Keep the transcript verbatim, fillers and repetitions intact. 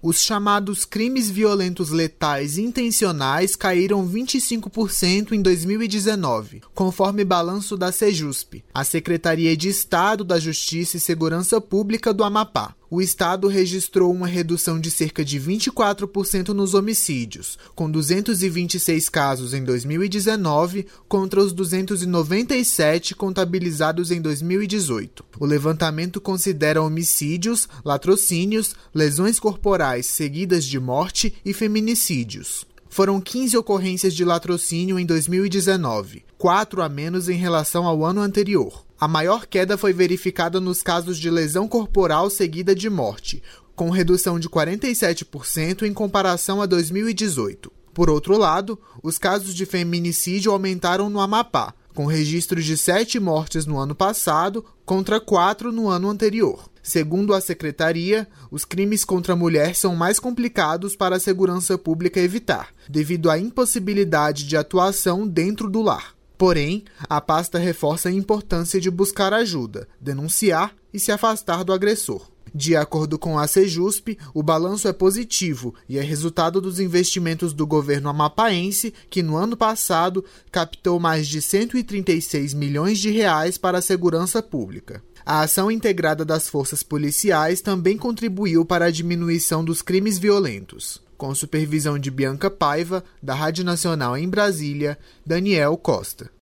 Os chamados crimes violentos letais intencionais caíram vinte e cinco por cento em dois mil e dezenove, conforme balanço da Sejusp, a Secretaria de Estado da Justiça e Segurança Pública do Amapá. O Estado registrou uma redução de cerca de vinte e quatro por cento nos homicídios, com duzentos e vinte e seis casos em dois mil e dezenove contra os duzentos e noventa e sete contabilizados em dois mil e dezoito. O levantamento considera homicídios, latrocínios, lesões corporais seguidas de morte e feminicídios. Foram quinze ocorrências de latrocínio em dois mil e dezenove, quatro a menos em relação ao ano anterior. A maior queda foi verificada nos casos de lesão corporal seguida de morte, com redução de quarenta e sete por cento em comparação a dois mil e dezoito. Por outro lado, os casos de feminicídio aumentaram no Amapá, com registros de sete mortes no ano passado contra quatro no ano anterior. Segundo a Secretaria, os crimes contra a mulher são mais complicados para a segurança pública evitar, devido à impossibilidade de atuação dentro do lar. Porém, a pasta reforça a importância de buscar ajuda, denunciar e se afastar do agressor. De acordo com a Sejusp, o balanço é positivo e é resultado dos investimentos do governo amapaense, que no ano passado captou mais de cento e trinta e seis milhões de reais para a segurança pública. A ação integrada das forças policiais também contribuiu para a diminuição dos crimes violentos. Com supervisão de Bianca Paiva, da Rádio Nacional em Brasília, Daniel Costa.